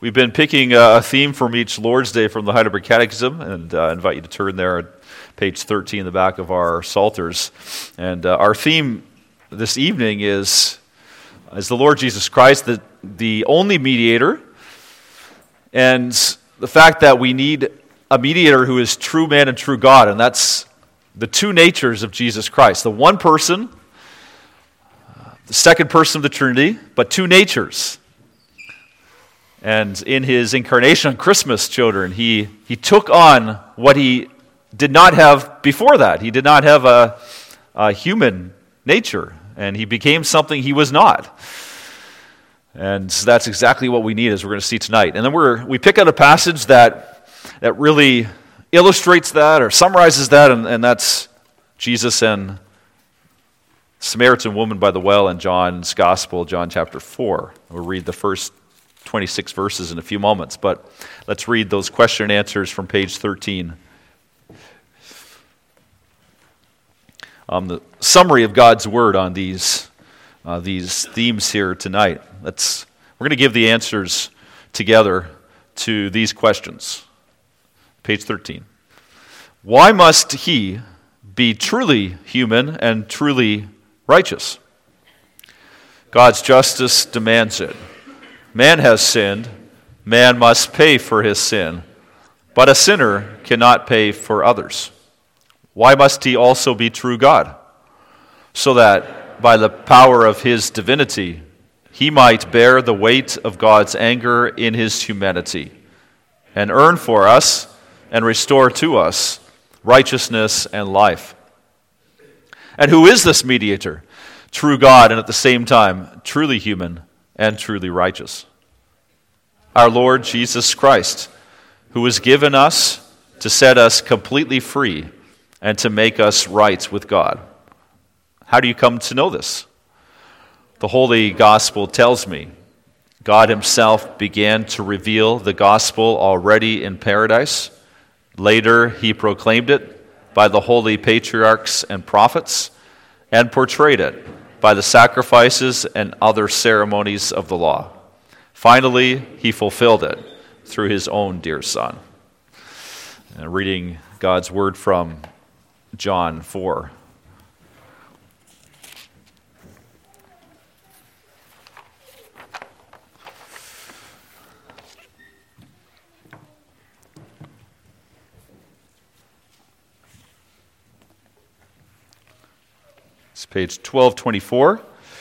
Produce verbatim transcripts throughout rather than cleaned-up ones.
We've been picking a theme from each Lord's Day from the Heidelberg Catechism, and uh, I invite you to turn there at page thirteen in the back of our Psalters. And uh, our theme this evening is, is the Lord Jesus Christ, the, the only mediator, and the fact that we need a mediator who is true man and true God, and that's the two natures of Jesus Christ. The one person, the second person of the Trinity, but two natures. And in his incarnation on Christmas, children, he, he took on what he did not have before that. He did not have a, a human nature, and he became something he was not. And that's exactly what we need, as we're going to see tonight. And then we're we pick out a passage that that really illustrates that or summarizes that, and, and that's Jesus and Samaritan woman by the well in John's Gospel, John chapter four. We'll read the first twenty-six verses in a few moments, but let's read those question and answers from page thirteen. Um, the summary of God's Word on these uh, these themes here tonight. Let's we're going to give the answers together to these questions. Page thirteen. Why must he be truly human and truly righteous? God's justice demands it. Man has sinned, man must pay for his sin, but a sinner cannot pay for others. Why must he also be true God? So that by the power of his divinity, he might bear the weight of God's anger in his humanity, and earn for us and restore to us righteousness and life. And who is this mediator? True God, and at the same time, truly human and truly righteous. Our Lord Jesus Christ, who was given us to set us completely free and to make us right with God. How do you come to know this? The Holy Gospel tells me God himself began to reveal the gospel already in paradise. Later, he proclaimed it by the holy patriarchs and prophets and portrayed it by the sacrifices and other ceremonies of the law. Finally, he fulfilled it through his own dear Son. And reading God's word from John four. It's page twelve twenty-four.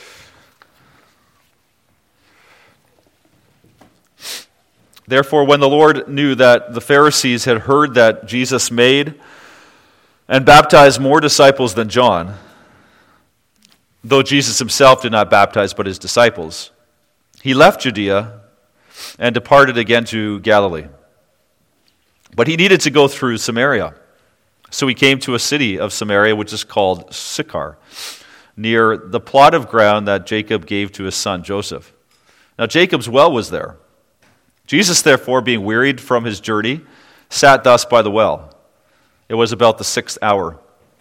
Therefore, when the Lord knew that the Pharisees had heard that Jesus made and baptized more disciples than John, though Jesus himself did not baptize but his disciples, he left Judea and departed again to Galilee. But he needed to go through Samaria. So he came to a city of Samaria, which is called Sychar, near the plot of ground that Jacob gave to his son Joseph. Now Jacob's well was there. Jesus, therefore, being wearied from his journey, sat thus by the well. It was about the sixth hour.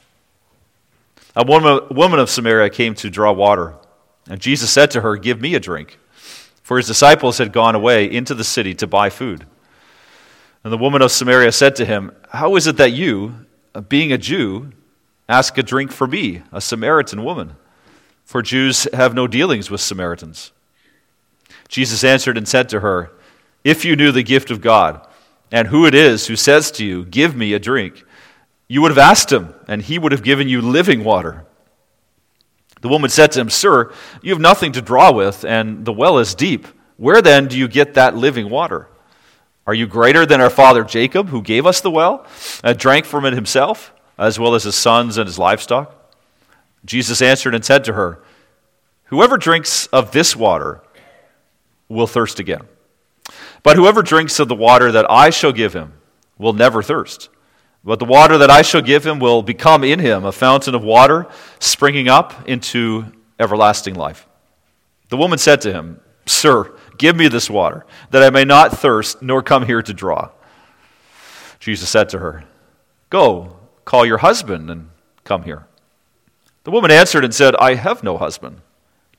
A woman, a woman of Samaria came to draw water, and Jesus said to her, "Give me a drink," for his disciples had gone away into the city to buy food. And the woman of Samaria said to him, "How is it that you, being a Jew, ask a drink for me, a Samaritan woman? For Jews have no dealings with Samaritans." Jesus answered and said to her, "If you knew the gift of God, and who it is who says to you, 'Give me a drink,' you would have asked him, and he would have given you living water." The woman said to him, "Sir, you have nothing to draw with, and the well is deep. Where then do you get that living water? Are you greater than our father Jacob, who gave us the well, and drank from it himself, as well as his sons and his livestock?" Jesus answered and said to her, "Whoever drinks of this water will thirst again. But whoever drinks of the water that I shall give him will never thirst. But the water that I shall give him will become in him a fountain of water springing up into everlasting life." The woman said to him, "Sir, give me this water, that I may not thirst, nor come here to draw." Jesus said to her, "Go, call your husband and come here." The woman answered and said, "I have no husband."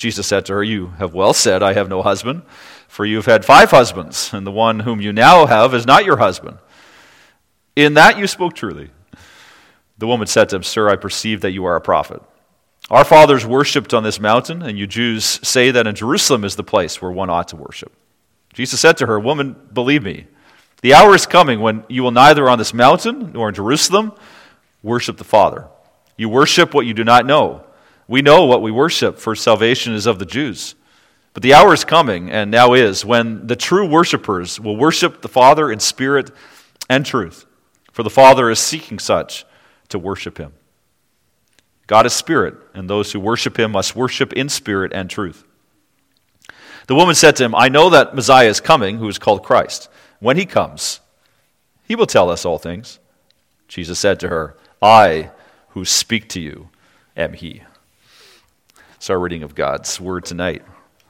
Jesus said to her, "You have well said, I have no husband, for you have had five husbands, and the one whom you now have is not your husband. In that you spoke truly." The woman said to him, "Sir, I perceive that you are a prophet. Our fathers worshipped on this mountain, and you Jews say that in Jerusalem is the place where one ought to worship." Jesus said to her, "Woman, believe me, the hour is coming when you will neither on this mountain nor in Jerusalem worship the Father. You worship what you do not know. We know what we worship, for salvation is of the Jews. But the hour is coming, and now is, when the true worshipers will worship the Father in spirit and truth. For the Father is seeking such to worship him. God is spirit, and those who worship him must worship in spirit and truth." The woman said to him, "I know that Messiah is coming, who is called Christ. When he comes, he will tell us all things." Jesus said to her, "I who speak to you am he." It's our reading of God's word tonight.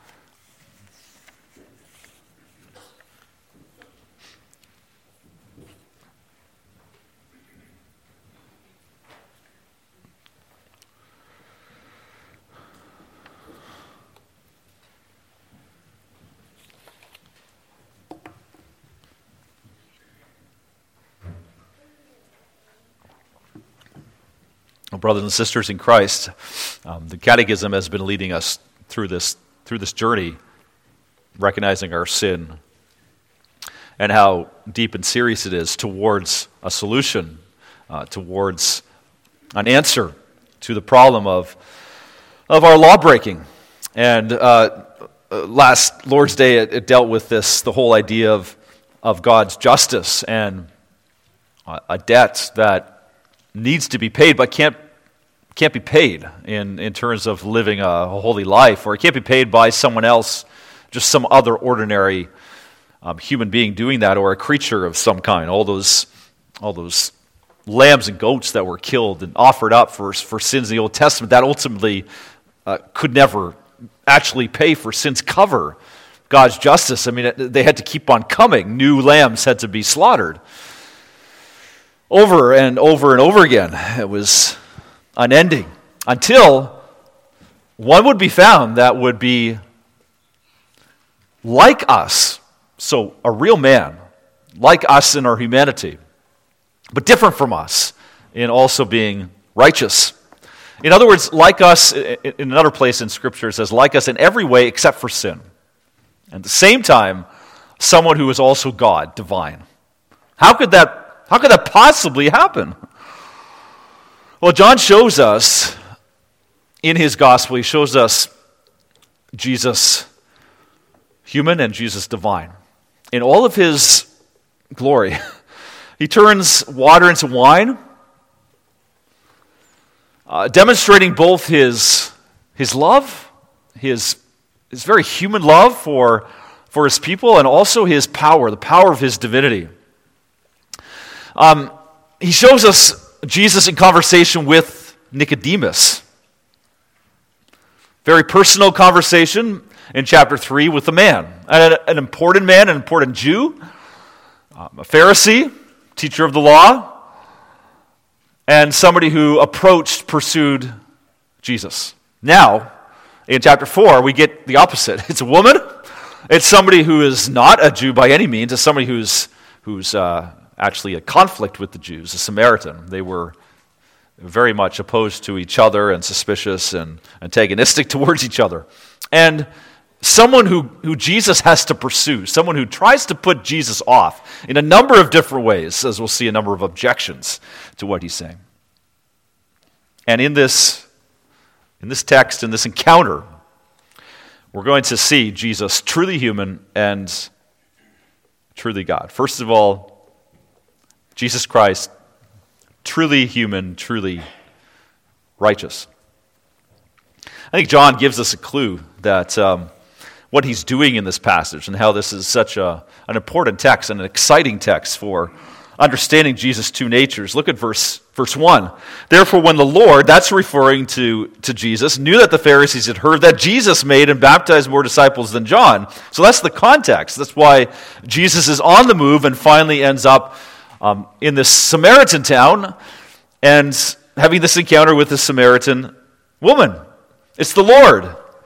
Well, brothers and sisters in Christ, um, the Catechism has been leading us through this through this journey, recognizing our sin and how deep and serious it is towards a solution, uh, towards an answer to the problem of of our law breaking. And uh, last Lord's Day, it, it dealt with this the whole idea of of God's justice and uh, a debt that needs to be paid, but can't can't be paid in, in terms of living a, a holy life, or it can't be paid by someone else, just some other ordinary um, human being doing that, or a creature of some kind. All those all those lambs and goats that were killed and offered up for for sins in the Old Testament, that ultimately uh, could never actually pay for sins, cover God's justice. I mean, they had to keep on coming. New lambs had to be slaughtered over and over and over again. It was unending until one would be found that would be like us, so a real man, like us in our humanity, but different from us in also being righteous. In other words, like us, in another place in Scripture it says, like us in every way except for sin. And at the same time, someone who is also God, divine. How could that How could that possibly happen? Well, John shows us in his gospel, he shows us Jesus human and Jesus divine. In all of his glory, he turns water into wine, uh, demonstrating both his, his love, his, his very human love for, for his people, and also his power, the power of his divinity. Um, he shows us Jesus in conversation with Nicodemus. Very personal conversation in chapter three with a man, an, an important man, an important Jew, um, a Pharisee, teacher of the law, and somebody who approached, pursued Jesus. Now, in chapter four, we get the opposite. It's a woman. It's somebody who is not a Jew by any means. It's somebody who's who's uh, actually a conflict with the Jews, a Samaritan. They were very much opposed to each other and suspicious and antagonistic towards each other. And someone who, who Jesus has to pursue, someone who tries to put Jesus off in a number of different ways, as we'll see a number of objections to what he's saying. And in this, in this text, in this encounter, we're going to see Jesus truly human and truly God. First of all, Jesus Christ, truly human, truly righteous. I think John gives us a clue that um, what he's doing in this passage and how this is such a, an important text and an exciting text for understanding Jesus' two natures. Look at verse verse one. Therefore, when the Lord, that's referring to, to Jesus, knew that the Pharisees had heard that Jesus made and baptized more disciples than John. So that's the context. That's why Jesus is on the move and finally ends up Um, in this Samaritan town and having this encounter with this Samaritan woman. It's the Lord.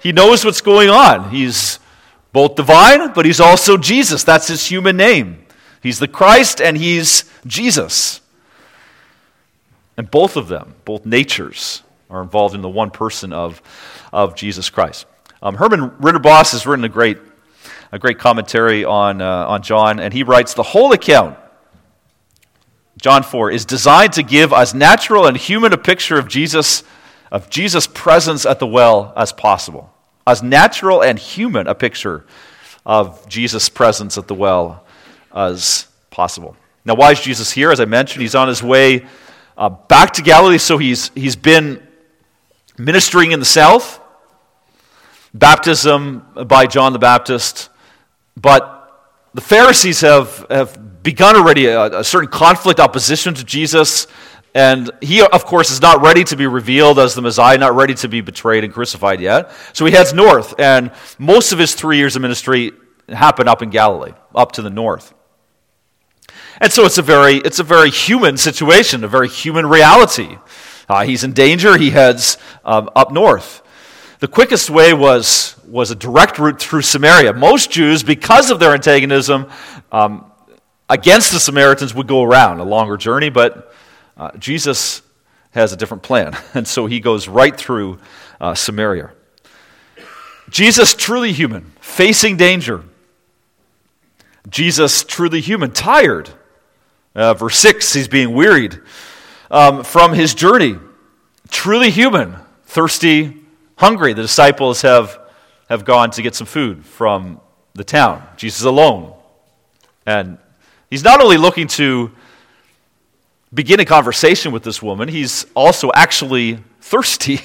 he knows what's going on. He's both divine, but he's also Jesus. That's his human name. He's the Christ and he's Jesus. And both of them, both natures, are involved in the one person of, of Jesus Christ. Um, Herman Ridderbos has written a great, a great commentary on, uh, on John, and he writes, the whole account, John four, is designed to give as natural and human a picture of Jesus, of Jesus' presence at the well as possible. As natural and human a picture of Jesus' presence at the well as possible. Now, why is Jesus here? As I mentioned, he's on his way uh, back to Galilee, so he's he's been ministering in the south, baptism by John the Baptist, but the Pharisees have, have begun already a, a certain conflict, opposition to Jesus, and he, of course, is not ready to be revealed as the Messiah, not ready to be betrayed and crucified yet. So he heads north, and most of his three years of ministry happened up in Galilee, up to the north. And so it's a very, it's a very human situation, a very human reality. Uh, he's in danger. He heads um, up north. The quickest way was, was a direct route through Samaria. Most Jews, because of their antagonism um, against the Samaritans, would go around a longer journey, but uh, Jesus has a different plan, and so he goes right through uh, Samaria. Jesus, truly human, facing danger. Jesus, truly human, tired. Uh, verse six, he's being wearied um, from his journey. Truly human, thirsty, hungry. The disciples have, have gone to get some food from the town. Jesus is alone. And he's not only looking to begin a conversation with this woman, he's also actually thirsty.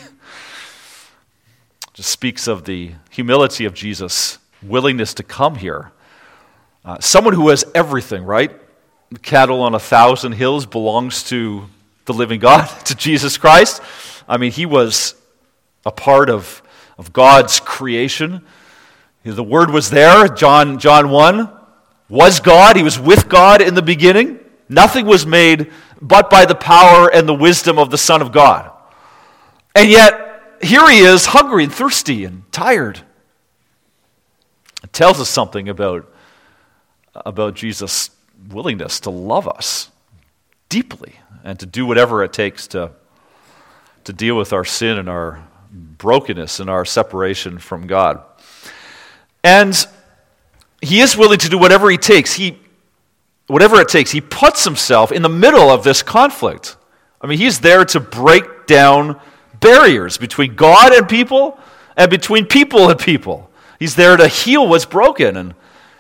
Just speaks of the humility of Jesus' willingness to come here. Uh, someone who has everything, right? The cattle on a thousand hills belongs to the living God, to Jesus Christ. I mean, he was a part of, of God's creation. The Word was there. John, John one was God. He was with God in the beginning. Nothing was made but by the power and the wisdom of the Son of God. And yet, here he is, hungry and thirsty and tired. It tells us something about, about Jesus' willingness to love us deeply and to do whatever it takes to, to deal with our sin and our brokenness and our separation from God. And he is willing to do whatever he takes. He, whatever it takes. He puts himself in the middle of this conflict. I mean, he's there to break down barriers between God and people and between people and people. He's there to heal what's broken. And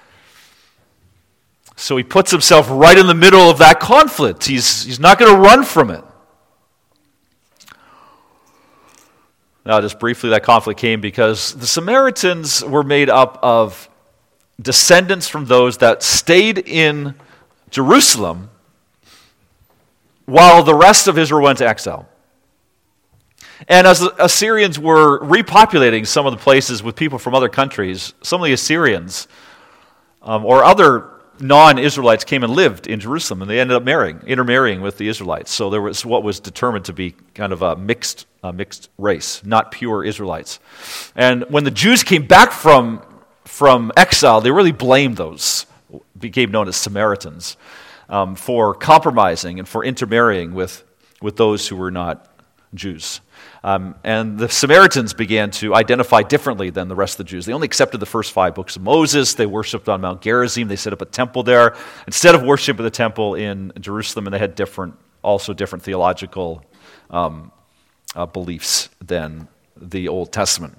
so he puts himself right in the middle of that conflict. He's, he's not going to run from it. Now, just briefly, that conflict came because the Samaritans were made up of descendants from those that stayed in Jerusalem while the rest of Israel went to exile. And as the Assyrians were repopulating some of the places with people from other countries, some of the Assyrians um, or other non-Israelites came and lived in Jerusalem, and they ended up marrying, intermarrying with the Israelites. So there was what was determined to be kind of a mixed, a mixed race, not pure Israelites. And when the Jews came back from, from exile, they really blamed those, became known as Samaritans, um, for compromising and for intermarrying with, with those who were not Jews. Um, and the Samaritans began to identify differently than the rest of the Jews. They only accepted the first five books of Moses. They worshipped on Mount Gerizim. They set up a temple there instead of worshiping the temple in Jerusalem, and they had different, also different theological um, uh, beliefs than the Old Testament.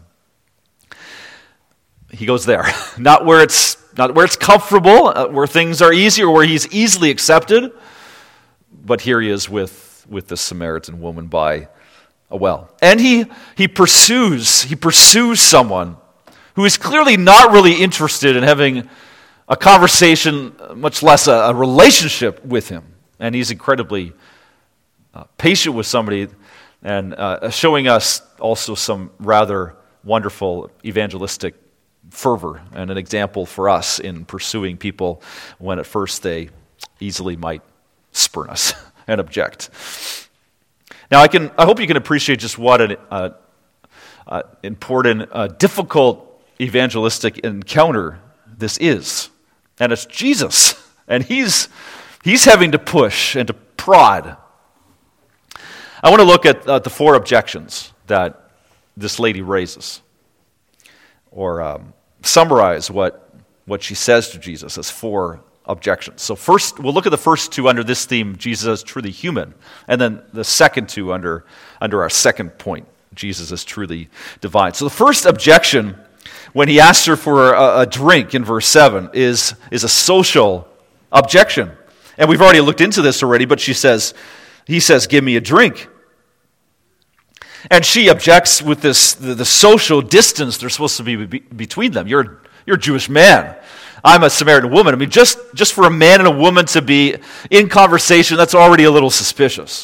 He goes there, not where it's not where it's comfortable, uh, where things are easy, or where he's easily accepted, but here he is with with the Samaritan woman by a well. And he he pursues, he pursues someone who is clearly not really interested in having a conversation, much less a, a relationship with him. And he's incredibly uh, patient with somebody and uh, showing us also some rather wonderful evangelistic fervor and an example for us in pursuing people when at first they easily might spurn us and object. Now, I can. I hope you can appreciate just what an, uh, uh, important, uh, difficult evangelistic encounter this is. And it's Jesus. And he's, he's having to push and to prod. I want to look at uh, the four objections that this lady raises, or um, summarize what, what she says to Jesus as four objections. So first, we'll look at the first two under this theme, Jesus is truly human, and then the second two under, under our second point, Jesus is truly divine. So the first objection, when he asks her for a, a drink in verse seven, is, is a social objection. And we've already looked into this already, but she says, he says, give me a drink. And she objects with this the, the social distance there's supposed to be, be between them. You're, you're a Jewish man. I'm a Samaritan woman. I mean, just, just for a man and a woman to be in conversation, that's already a little suspicious.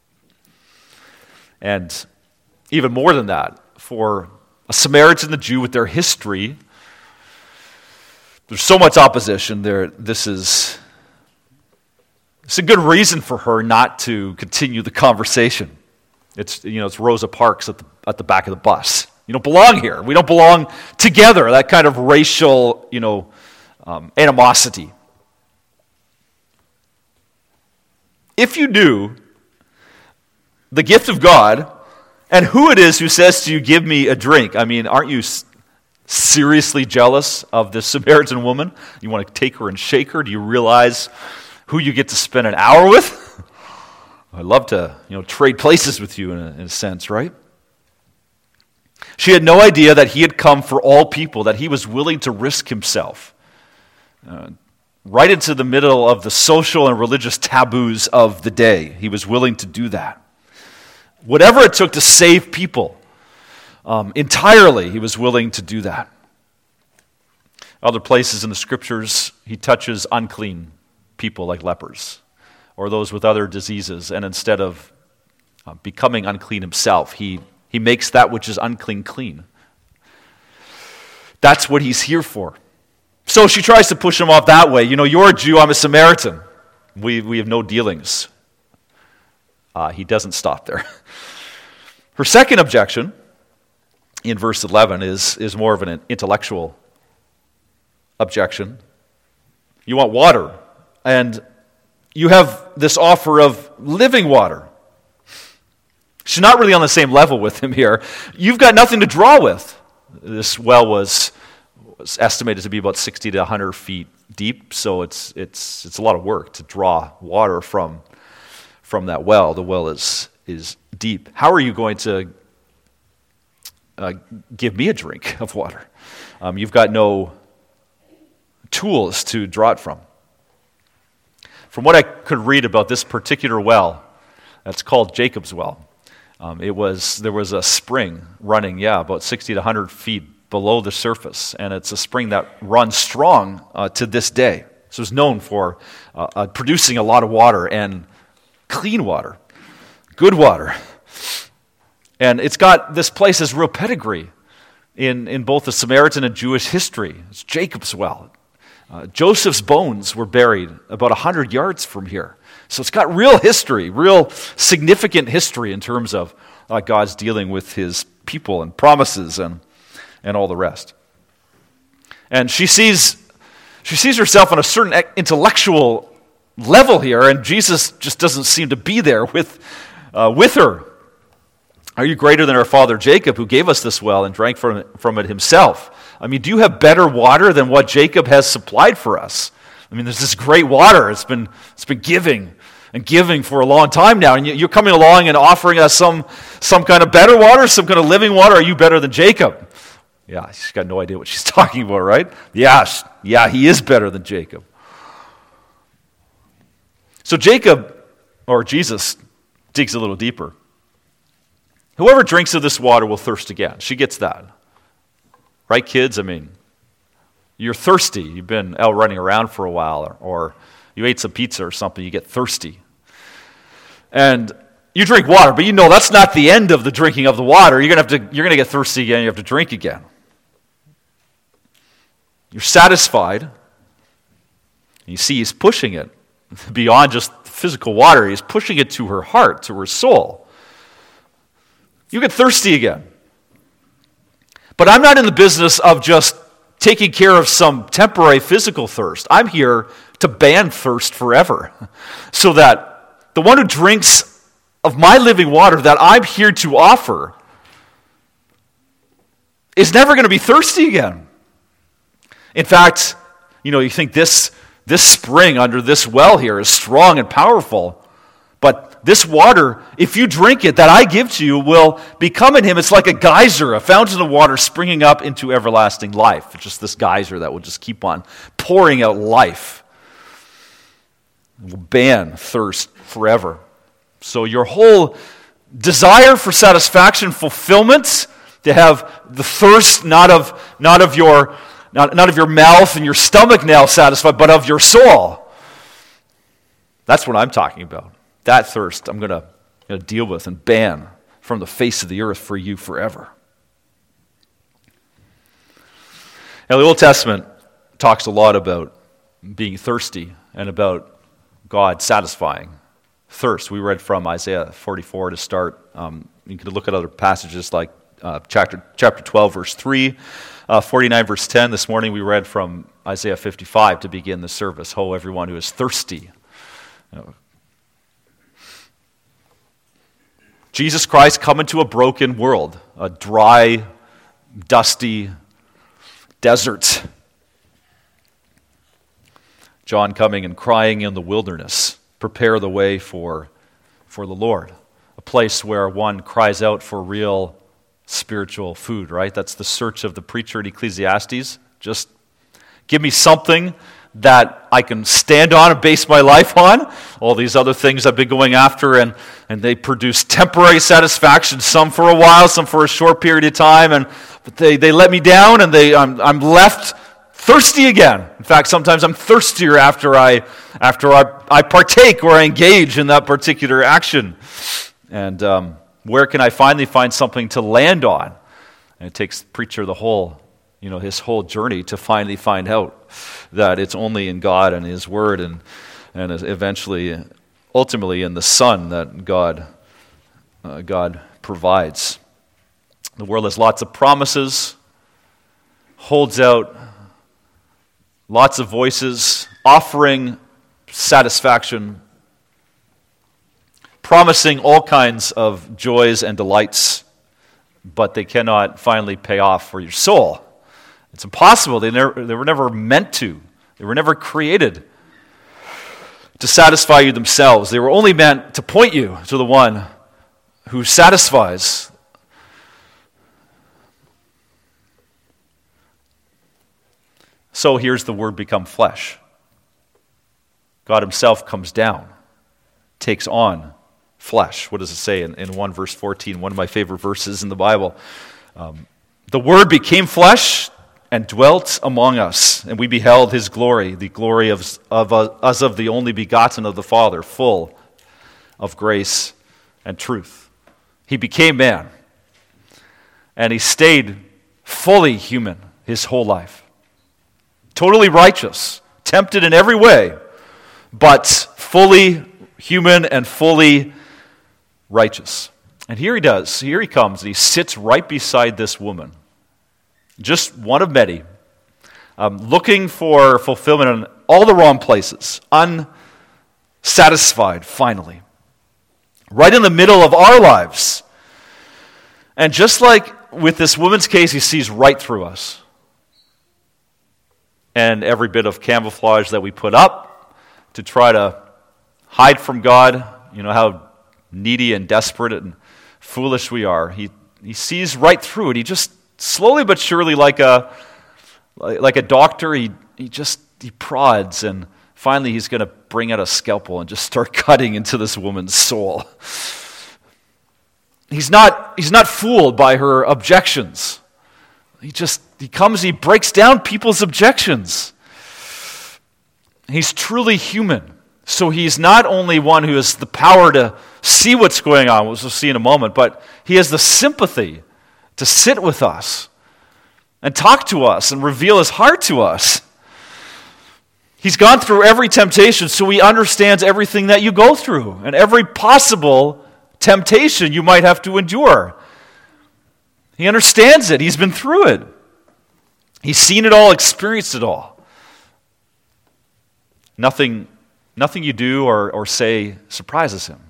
And even more than that, for a Samaritan and a Jew with their history, there's so much opposition there. This is it's a good reason for her not to continue the conversation. It's, you know, it's Rosa Parks at the, at the back of the bus. You don't belong here. We don't belong together. That kind of racial, you know, um, animosity. If you knew the gift of God and who it is who says to you, give me a drink, I mean, aren't you seriously jealous of this Samaritan woman? You want to take her and shake her? Do you realize who you get to spend an hour with? I'd love to, you know, trade places with you in a, in a sense, right? She had no idea that he had come for all people, that he was willing to risk himself uh, right into the middle of the social and religious taboos of the day. He was willing to do that. Whatever it took to save people, um, entirely, he was willing to do that. Other places in the scriptures, he touches unclean people like lepers or those with other diseases, and instead of uh, becoming unclean himself, he, he makes that which is unclean clean. That's what he's here for. So she tries to push him off that way. You know, you're a Jew, I'm a Samaritan. We, we have no dealings. Uh, he doesn't stop there. Her second objection in verse eleven is, is more of an intellectual objection. You want water, and you have this offer of living water. She's not really on the same level with him here. You've got nothing to draw with. This well was, was estimated to be about sixty to one hundred feet deep, so it's it's it's a lot of work to draw water from from that well. The well is is deep. How are you going to uh, give me a drink of water? Um, you've got no tools to draw it from. From what I could read about this particular well, that's called Jacob's well. Um, it was there was a spring running, yeah, about sixty to one hundred feet below the surface, and it's a spring that runs strong uh, to this day. So it's known for uh, uh, producing a lot of water, and clean water, good water. And it's got, this place has real pedigree in, in both the Samaritan and Jewish history. It's Jacob's well. Uh, Joseph's bones were buried about one hundred yards from here. So it's got real history, real significant history in terms of uh, God's dealing with his people and promises and, and all the rest. And she sees, she sees herself on a certain intellectual level here, and Jesus just doesn't seem to be there with, uh, with her. Are you greater than our father Jacob, who gave us this well and drank from it, from it himself? I mean, do you have better water than what Jacob has supplied for us? I mean, there's this great water. It's been it's been giving and giving for a long time now, and you're coming along and offering us some some kind of better water, some kind of living water. Are you better than Jacob? Yeah, she's got no idea what she's talking about, right? Yeah, yeah, he is better than Jacob. So Jacob, or Jesus, digs a little deeper. Whoever drinks of this water will thirst again. She gets that. Right, kids? I mean, you're thirsty. You've been out running around for a while, or, or you ate some pizza or something. You get thirsty. And you drink water, but you know that's not the end of the drinking of the water. You're going to have to, you're going to get thirsty again. You have to drink again. You're satisfied. You see he's pushing it beyond just physical water. He's pushing it to her heart, to her soul. You get thirsty again. But I'm not in the business of just taking care of some temporary physical thirst. I'm here to ban thirst forever, so that the one who drinks of my living water that I'm here to offer is never going to be thirsty again. In fact, you know, you think this, this spring under this well here is strong and powerful, but this water, if you drink it that I give to you, will become in him. It's like a geyser, a fountain of water springing up into everlasting life. It's just this geyser that will just keep on pouring out life. It will ban thirst forever. So your whole desire for satisfaction, fulfillment, to have the thirst not of not of your not, not of your mouth and your stomach now satisfied, but of your soul. That's what I'm talking about. That thirst I'm going to, going to deal with and ban from the face of the earth for you forever. Now, the Old Testament talks a lot about being thirsty and about God satisfying thirst. We read from Isaiah forty-four to start. Um, you can look at other passages like uh, chapter chapter twelve, verse three, uh, forty-nine, verse ten. This morning we read from Isaiah fifty-five to begin the service. Ho, everyone who is thirsty. You know, Jesus Christ come into a broken world, a dry, dusty desert. John coming and crying in the wilderness, prepare the way for, for the Lord. A place where one cries out for real spiritual food, right? That's the search of the preacher in Ecclesiastes. Just give me something that I can stand on and base my life on. All these other things I've been going after, and, and they produce temporary satisfaction, some for a while, some for a short period of time, and but they, they let me down, and they I'm, I'm left thirsty again. In fact, sometimes I'm thirstier after I after I, I partake or I engage in that particular action. And um, where can I finally find something to land on? And it takes the preacher the whole, you know, his whole journey to finally find out that it's only in God and His Word, and and eventually, ultimately, in the Son that God uh, God provides. The world has lots of promises, holds out lots of voices, offering satisfaction, promising all kinds of joys and delights, but they cannot finally pay off for your soul. It's impossible. They, never, they were never meant to. They were never created to satisfy you themselves. They were only meant to point you to the one who satisfies. So here's the Word become flesh. God Himself comes down, takes on flesh. What does it say in, in one verse fourteen, one of my favorite verses in the Bible? Um, the Word became flesh and dwelt among us, and we beheld His glory, the glory of, of uh, us of the only begotten of the Father, full of grace and truth. He became man, and He stayed fully human His whole life. Totally righteous, tempted in every way, but fully human and fully righteous. And here He does, here He comes, and He sits right beside this woman. Just one of many, um, looking for fulfillment in all the wrong places, unsatisfied finally, right in the middle of our lives. And just like with this woman's case, He sees right through us. And every bit of camouflage that we put up to try to hide from God, you know, how needy and desperate and foolish we are. He he sees right through it. He just slowly but surely, like a like a doctor, he he just he prods, and finally he's going to bring out a scalpel and just start cutting into this woman's soul. He's not he's not fooled by her objections. He just, he comes, he breaks down people's objections. He's truly human. So he's not only one who has the power to see what's going on, which we'll see in a moment, but he has the sympathy to sit with us and talk to us and reveal His heart to us. He's gone through every temptation, so He understands everything that you go through and every possible temptation you might have to endure. He understands it. He's been through it. He's seen it all, experienced it all. Nothing, nothing you do or, or say surprises him.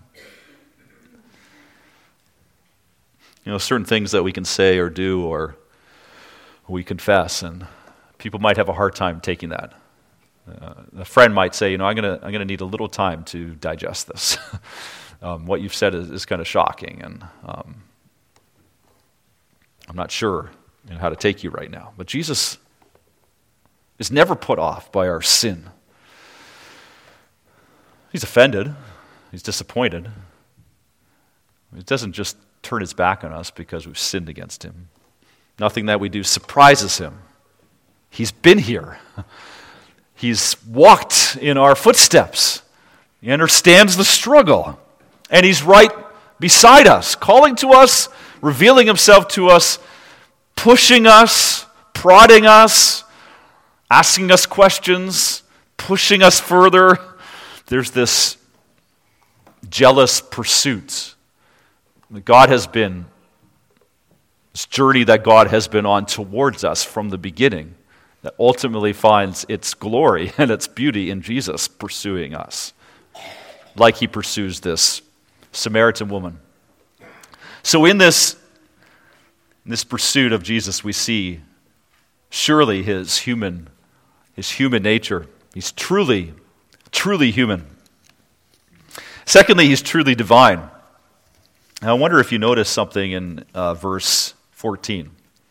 You know, certain things that we can say or do or we confess, and people might have a hard time taking that. Uh, a friend might say, you know, I'm gonna, I'm gonna need a little time to digest this. um, what you've said is, is kind of shocking, and um, I'm not sure you know, how to take you right now. But Jesus is never put off by our sin. He's offended. He's disappointed. He doesn't just turn his back on us because we've sinned against him. Nothing that we do surprises him. He's been here. He's walked in our footsteps. He understands the struggle. And he's right beside us, calling to us, revealing himself to us, pushing us, prodding us, asking us questions, pushing us further. There's this jealous pursuit that God has been, this journey that God has been on towards us from the beginning, that ultimately finds its glory and its beauty in Jesus pursuing us, like he pursues this Samaritan woman. So in this, in this pursuit of Jesus, we see surely his human, his human nature. He's truly, truly human. Secondly, he's truly divine. Now, I wonder if you notice something in uh, verse fourteen.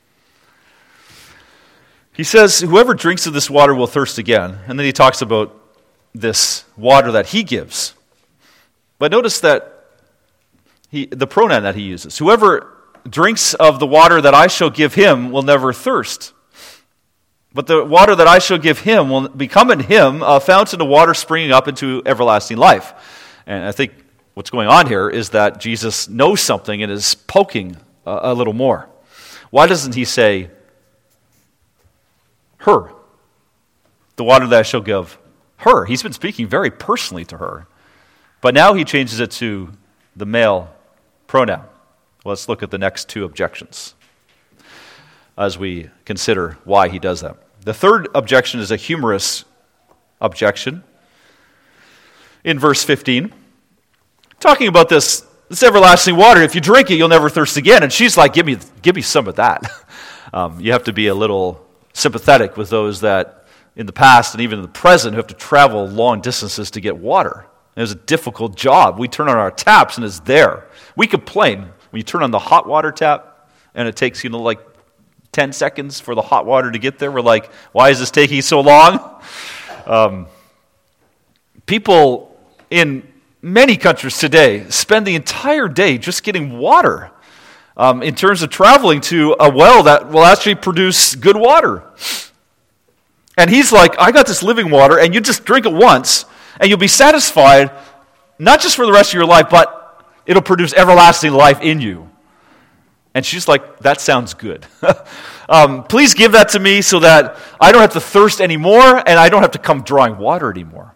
He says, whoever drinks of this water will thirst again. And then he talks about this water that he gives. But notice that he, the pronoun that he uses. Whoever drinks of the water that I shall give him will never thirst. But the water that I shall give him will become in him a fountain of water springing up into everlasting life. And I think what's going on here is that Jesus knows something and is poking a, a little more. Why doesn't he say, her, the water that I shall give her? He's been speaking very personally to her. But now he changes it to the male pronoun. Let's look at the next two objections as we consider why he does that. The third objection is a humorous objection. In verse fifteen, talking about this, this everlasting water, if you drink it, you'll never thirst again. And she's like, give me, give me some of that. um, you have to be a little sympathetic with those that in the past and even in the present who have to travel long distances to get water. It was a difficult job. We turn on our taps and it's there. We complain when you turn on the hot water tap and it takes, you know, like ten seconds for the hot water to get there. We're like, why is this taking so long? Um, people in many countries today spend the entire day just getting water. Um, in terms of traveling to a well that will actually produce good water. And he's like, I got this living water, and you just drink it once, and you'll be satisfied, not just for the rest of your life, but it'll produce everlasting life in you. And she's like, that sounds good. um, please give that to me so that I don't have to thirst anymore, and I don't have to come drawing water anymore.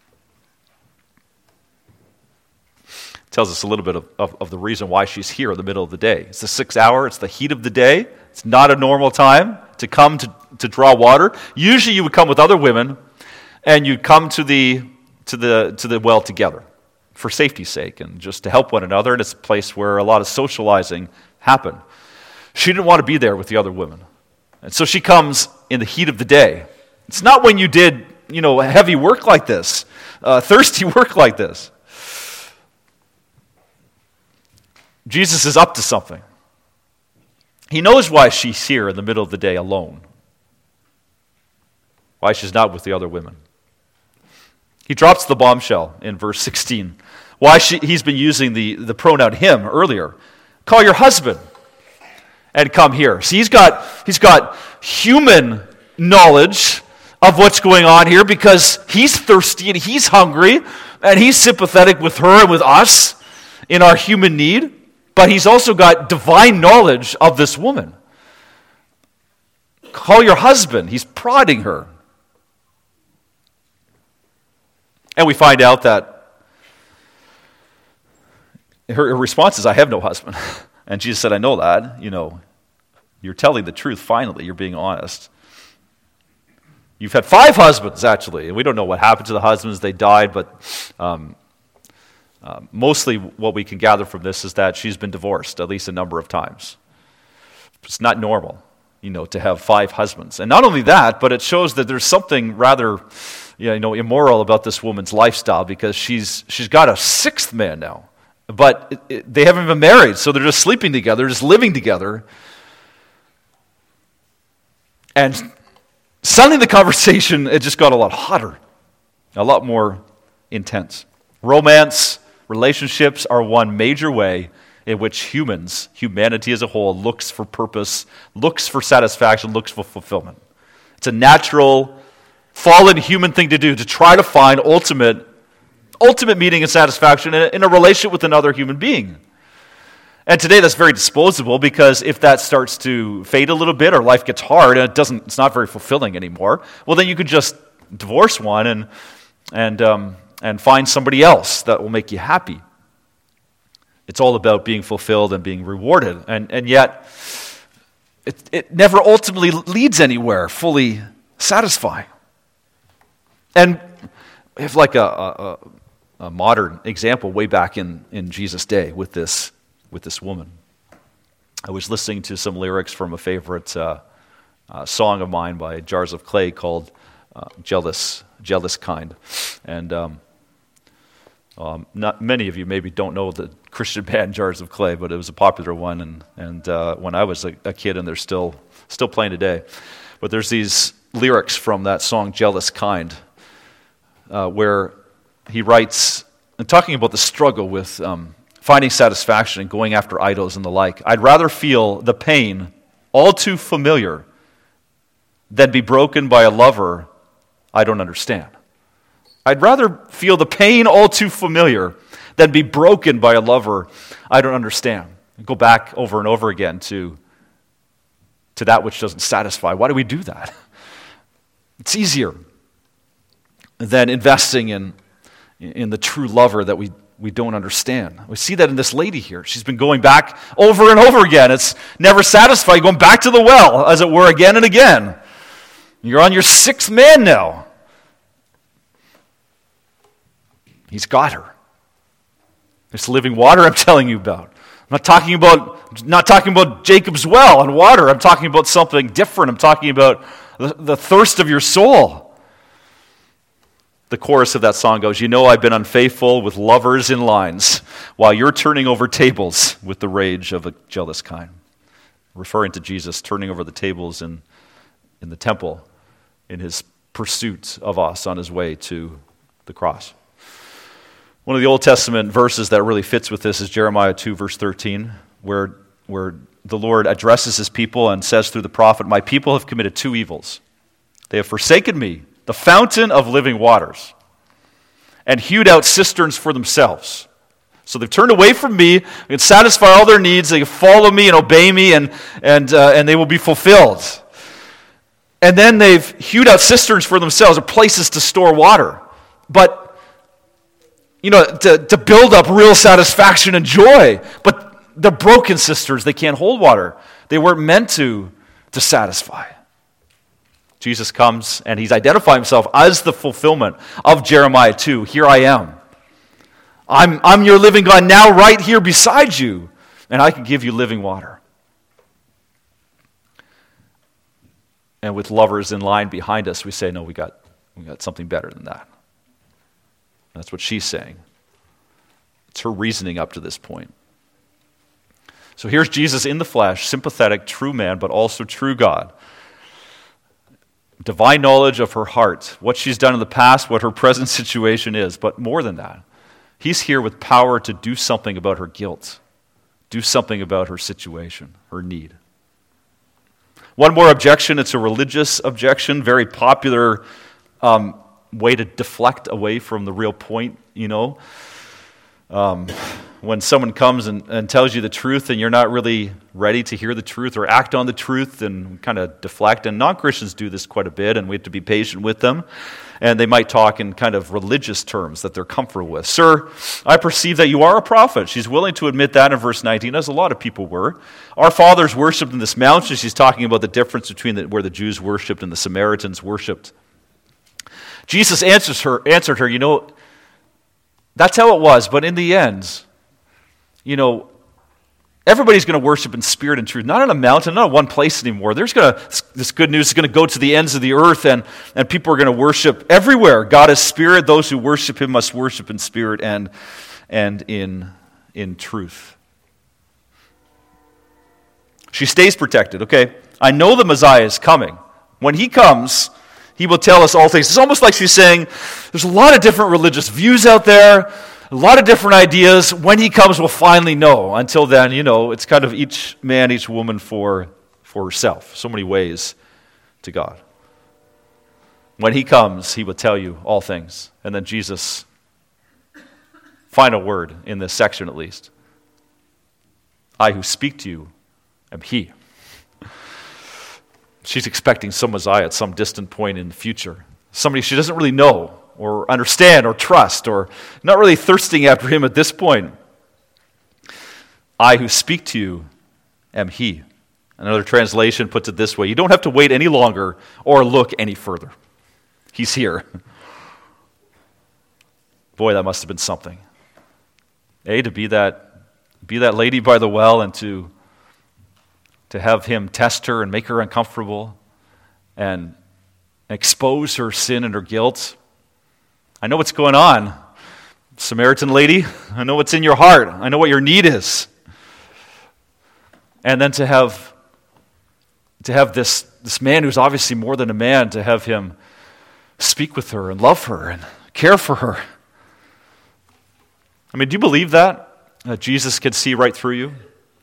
Tells us a little bit of, of, of the reason why she's here in the middle of the day. It's the sixth hour. It's the heat of the day. It's not a normal time to come to, to draw water. Usually you would come with other women, and you'd come to the, to the, to the well together for safety's sake and just to help one another. And it's a place where a lot of socializing happened. She didn't want to be there with the other women. And so she comes in the heat of the day. It's not when you did, you know, heavy work like this, uh, thirsty work like this. Jesus is up to something. He knows why she's here in the middle of the day alone. Why she's not with the other women. He drops the bombshell in verse sixteen. Why she, he's been using the, the pronoun him earlier. Call your husband and come here. See, he's got, he's got human knowledge of what's going on here because he's thirsty and he's hungry and he's sympathetic with her and with us in our human need. But he's also got divine knowledge of this woman. Call your husband. He's prodding her. And we find out that her, her response is, I have no husband. And Jesus said, I know that. You know, You're telling the truth, finally. You're being honest. You've had five husbands, actually, and we don't know what happened to the husbands. They died, but um, uh, mostly what we can gather from this is that she's been divorced at least a number of times. It's not normal, you know, to have five husbands. And not only that, but it shows that there's something rather, you know, immoral about this woman's lifestyle, because she's she's got a sixth man now. But it, it, they haven't been married, so they're just sleeping together, just living together. And suddenly the conversation, it just got a lot hotter, a lot more intense. Romance, relationships are one major way in which humans, humanity as a whole, looks for purpose, looks for satisfaction, looks for fulfillment. It's a natural, fallen human thing to do, to try to find ultimate, ultimate meaning and satisfaction in a, in a relationship with another human being. And today that's very disposable, because if that starts to fade a little bit, or life gets hard and it doesn't, it's not very fulfilling anymore, well, then you could just divorce one and and um, and find somebody else that will make you happy. It's all about being fulfilled and being rewarded, and and yet it it never ultimately leads anywhere fully satisfying. And we have like a, a, a modern example way back in, in Jesus' day with this. with this woman. I was listening to some lyrics from a favorite uh, uh, song of mine by Jars of Clay called uh, Jealous Jealous Kind. And um, um, not many of you maybe don't know the Christian band Jars of Clay, but it was a popular one, and, and uh, when I was a, a kid, and they're still, still playing today. But there's these lyrics from that song, Jealous Kind, uh, where he writes, and talking about the struggle with Um, finding satisfaction and going after idols and the like. I'd rather feel the pain all too familiar than be broken by a lover I don't understand. I'd rather feel the pain all too familiar than be broken by a lover I don't understand. And go back over and over again to, to that which doesn't satisfy. Why do we do that? It's easier than investing in, in the true lover that we we don't understand. We see that in this lady here. She's been going back over and over again. It's never satisfied, going back to the well, as it were, again and again. You're on your sixth man now. He's got her. This living water I'm telling you about. I'm not talking about, not talking about Jacob's well and water. I'm talking about something different. I'm talking about the, the thirst of your soul. The chorus of that song goes, you know I've been unfaithful with lovers in lines, while you're turning over tables with the rage of a jealous kind. Referring to Jesus turning over the tables in, in the temple in his pursuit of us on his way to the cross. One of the Old Testament verses that really fits with this is Jeremiah two, verse thirteen, where, where the Lord addresses his people and says through the prophet, my people have committed two evils. They have forsaken me, the fountain of living waters, and hewed out cisterns for themselves. So they've turned away from me, they can satisfy all their needs, they can follow me and obey me, and and uh, and they will be fulfilled. And then they've hewed out cisterns for themselves, or places to store water. But, you know, to, to build up real satisfaction and joy. But they're broken cisterns, they can't hold water. They weren't meant to, to satisfy. Jesus comes and he's identified himself as the fulfillment of Jeremiah two. Here I am. I'm, I'm your living God now right here beside you, and I can give you living water. And with lovers in line behind us, we say, no, we got, we got something better than that. That's what she's saying. It's her reasoning up to this point. So here's Jesus in the flesh, sympathetic, true man, but also true God. Divine knowledge of her heart, what she's done in the past, what her present situation is, but more than that, he's here with power to do something about her guilt, do something about her situation, her need. One more objection, it's a religious objection, very popular um, way to deflect away from the real point, you know. Um, when someone comes and, and tells you the truth and you're not really ready to hear the truth or act on the truth, and kind of deflect. And non-Christians do this quite a bit, and we have to be patient with them. And they might talk in kind of religious terms that they're comfortable with. Sir, I perceive that you are a prophet. She's willing to admit that in verse nineteen, as a lot of people were. Our fathers worshipped in this mountain. She's talking about the difference between the, where the Jews worshipped and the Samaritans worshipped. Jesus answers her, answered her, you know, that's how it was, but in the end, you know, everybody's going to worship in spirit and truth, not on a mountain, not in one place anymore. There's going to, this good news is going to go to the ends of the earth, and, and people are going to worship everywhere. God is spirit. Those who worship him must worship in spirit and, and in, in truth. She stays protected. Okay, I know the Messiah is coming. When he comes, he will tell us all things. It's almost like she's saying, there's a lot of different religious views out there, a lot of different ideas. When he comes, we'll finally know. Until then, you know, it's kind of each man, each woman for, for herself. So many ways to God. When he comes, he will tell you all things. And then Jesus, final word in this section at least. I who speak to you am he. She's expecting some Messiah at some distant point in the future. Somebody she doesn't really know or understand or trust, or not really thirsting after him at this point. I who speak to you am he. Another translation puts it this way: you don't have to wait any longer or look any further. He's here. Boy, that must have been something. A, to be that, be that lady by the well, and to, to have him test her and make her uncomfortable and expose her sin and her guilt. I know what's going on, Samaritan lady. I know what's in your heart. I know what your need is. And then to have to have this, this man who's obviously more than a man, to have him speak with her and love her and care for her. I mean, do you believe that? That Jesus can see right through you?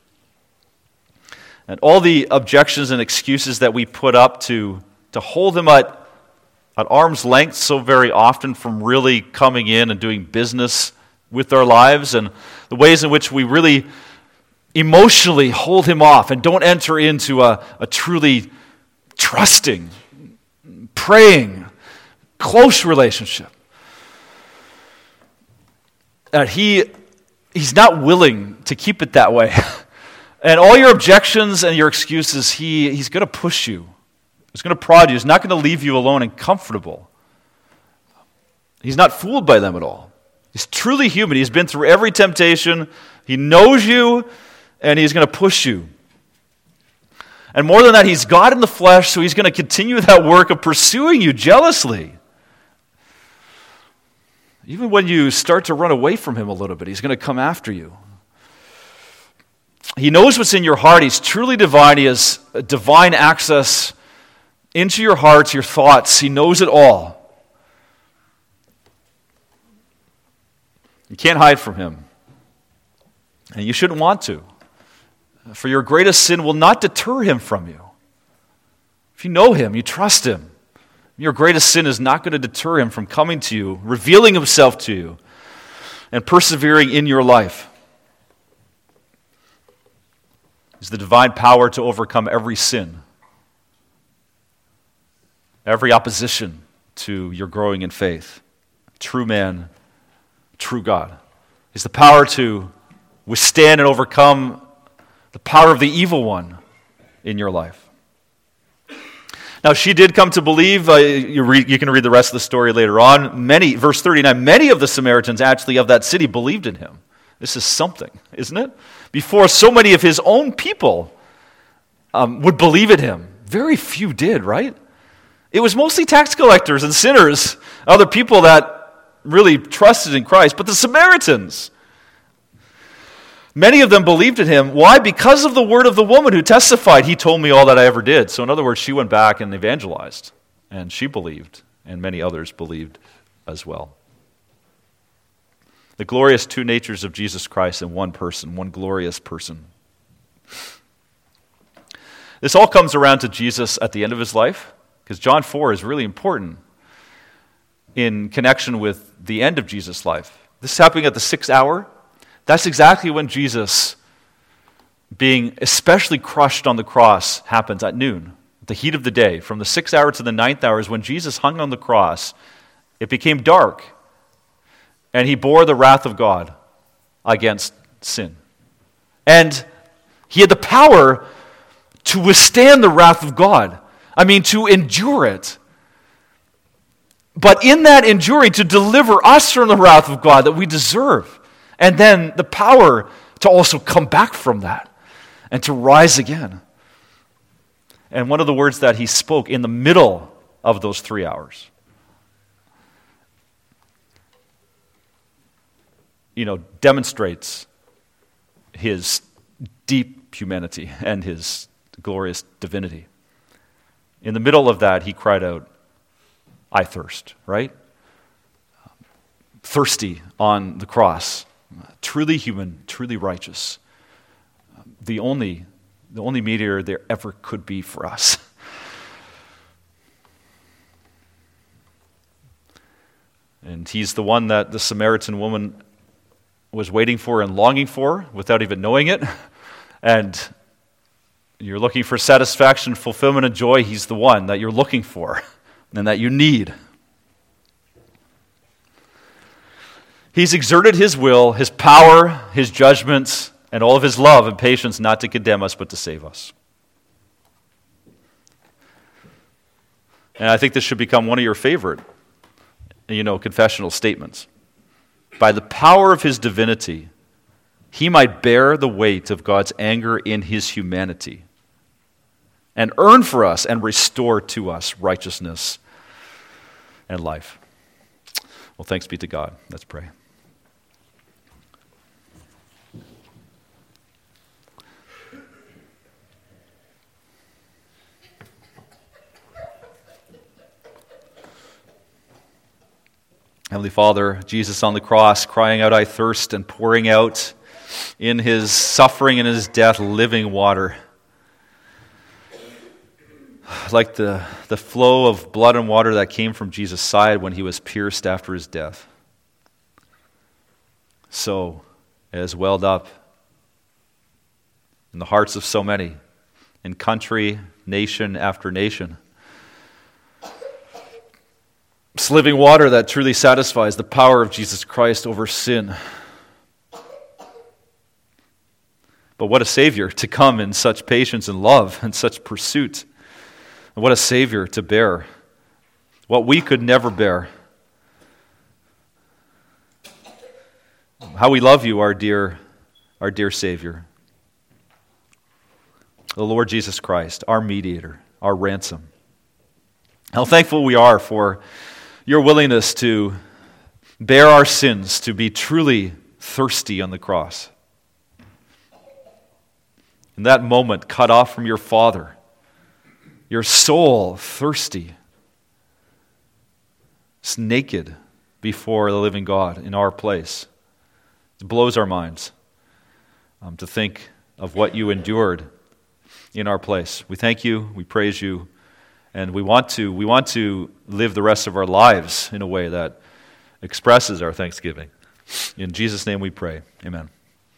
And all the objections and excuses that we put up to, to hold him at at arm's length so very often from really coming in and doing business with our lives, and the ways in which we really emotionally hold him off and don't enter into a, a truly trusting, praying, close relationship. That he he's not willing to keep it that way. And all your objections and your excuses, he he's going to push you. He's going to prod you. He's not going to leave you alone and comfortable. He's not fooled by them at all. He's truly human. He's been through every temptation. He knows you, and he's going to push you. And more than that, he's God in the flesh, so he's going to continue that work of pursuing you jealously. Even when you start to run away from him a little bit, he's going to come after you. He knows what's in your heart. He's truly divine. He has divine access into your hearts, your thoughts. He knows it all. You can't hide from him. And you shouldn't want to. For your greatest sin will not deter him from you. If you know him, you trust him, your greatest sin is not going to deter him from coming to you, revealing himself to you, and persevering in your life. It's the divine power to overcome every sin, every opposition to your growing in faith. True man, true God. It's the power to withstand and overcome the power of the evil one in your life. Now, she did come to believe. Uh, you, read, you can read the rest of the story later on. Many, verse thirty-nine, many of the Samaritans actually of that city believed in him. This is something, isn't it? Before so many of his own people um, would believe in him. Very few did, right? It was mostly tax collectors and sinners, other people that really trusted in Christ. But the Samaritans, many of them believed in him. Why? Because of the word of the woman who testified, he told me all that I ever did. So in other words, she went back and evangelized, and she believed, and many others believed as well. The glorious two natures of Jesus Christ in one person, one glorious person. This all comes around to Jesus at the end of his life, because John four is really important in connection with the end of Jesus' life. This is happening at the sixth hour. That's exactly when Jesus, being especially crushed on the cross, happens at noon, the heat of the day. From the sixth hour to the ninth hour is when Jesus hung on the cross. It became dark, and he bore the wrath of God against sin. And he had the power to withstand the wrath of God. I mean, to endure it. But in that enduring, to deliver us from the wrath of God that we deserve. And then the power to also come back from that and to rise again. And one of the words that he spoke in the middle of those three hours, you know, demonstrates his deep humanity and his glorious divinity. In the middle of that, he cried out, "I thirst," right? Thirsty on the cross. Truly human, truly righteous. The only, the only mediator there ever could be for us. And he's the one that the Samaritan woman was waiting for and longing for without even knowing it. And you're looking for satisfaction, fulfillment, and joy. He's the one that you're looking for and that you need. He's exerted his will, his power, his judgments, and all of his love and patience not to condemn us, but to save us. And I think this should become one of your favorite, you know, confessional statements. By the power of his divinity, he might bear the weight of God's anger in his humanity and earn for us and restore to us righteousness and life. Well, thanks be to God. Let's pray. Heavenly Father, Jesus on the cross, crying out, "I thirst," and pouring out in his suffering and his death living water. Like the, the flow of blood and water that came from Jesus' side when he was pierced after his death. So it has welled up in the hearts of so many, in country, nation after nation. It's living water that truly satisfies the power of Jesus Christ over sin. But what a Savior to come in such patience and love and such pursuit. And what a Savior to bear what we could never bear. How we love you, our dear, our dear Savior. The Lord Jesus Christ, our mediator, our ransom. How thankful we are for your willingness to bear our sins, to be truly thirsty on the cross. In that moment, cut off from your Father, your soul thirsty, it's naked before the living God in our place. It blows our minds um, to think of what you endured in our place. We thank you, we praise you, and we want to we want to live the rest of our lives in a way that expresses our thanksgiving. In Jesus' name we pray. Amen.